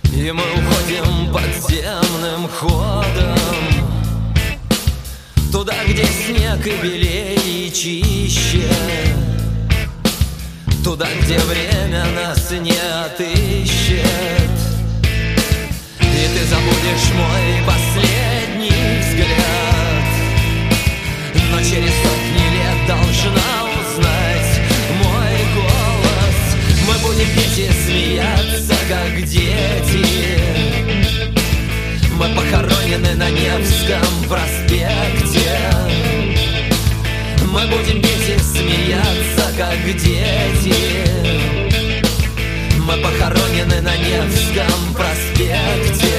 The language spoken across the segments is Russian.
И мы уходим подземным ходом туда, где снег и белее, и чище, туда, где время нас не отыщет. И ты забудешь мой последний взгляд, но через сотни лет должна узнать мой голос. Мы будем петь и смеяться, как дети. Мы похоронены на Невском проспекте. Мы будем петь и смеяться, как дети. Мы похоронены на Невском проспекте.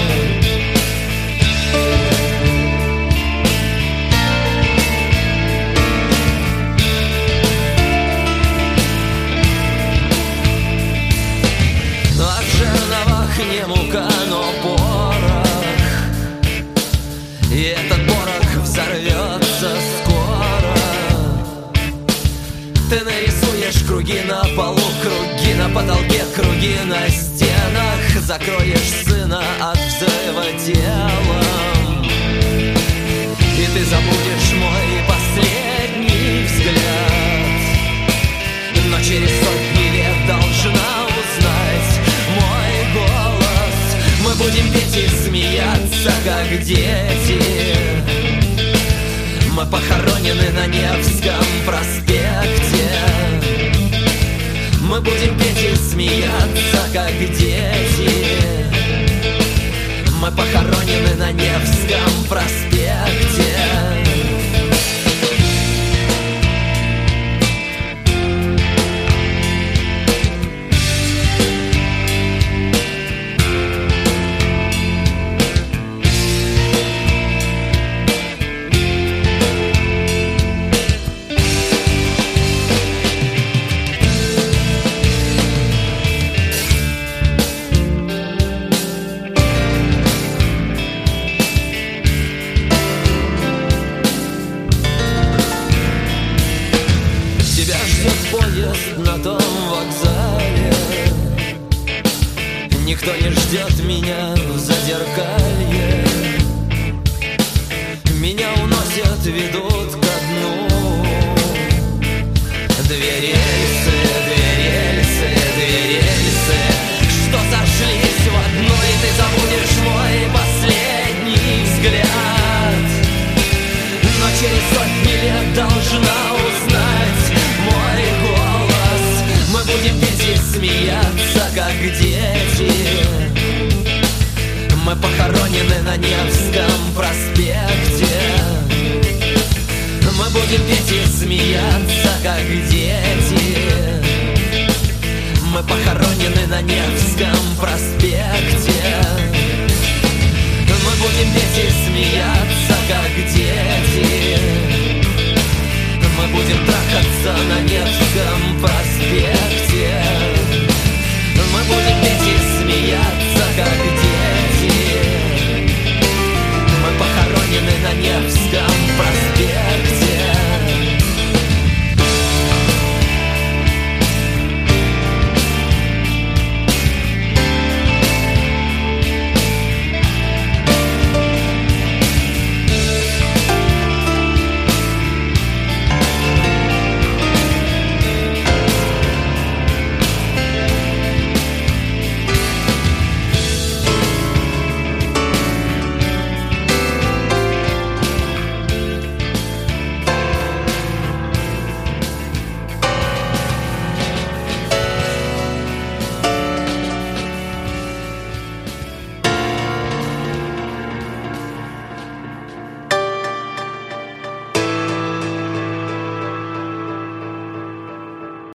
От жерновах не мука, но порох, и этот порох взорвется скоро. Ты нарисуешь круги на полу, круги на потолке, круги на стенах. Закроешь сына от взрыва телом, и ты забудешь мой последний взгляд, но через сотни лет должна узнать мой голос. Мы будем петь и смеяться, как дети. Мы похоронены на Невском проспекте. Мы будем петь и смеяться, как дети. Мы похоронены на Невском проспекте. Тебя ждет поезд на том вокзале. Никто не ждет меня в Зазеркалье. Меня уносят, ведут ко дну. Две рельсы, что сошлись в одну. И ты забудешь мой последний взгляд, но через сотни лет должна узнать мой голос. Мы будем петь и смеяться, как дети. Мы похоронены на Невском проспекте. Мы будем петь и смеяться, как дети. Мы похоронены на Невском проспекте.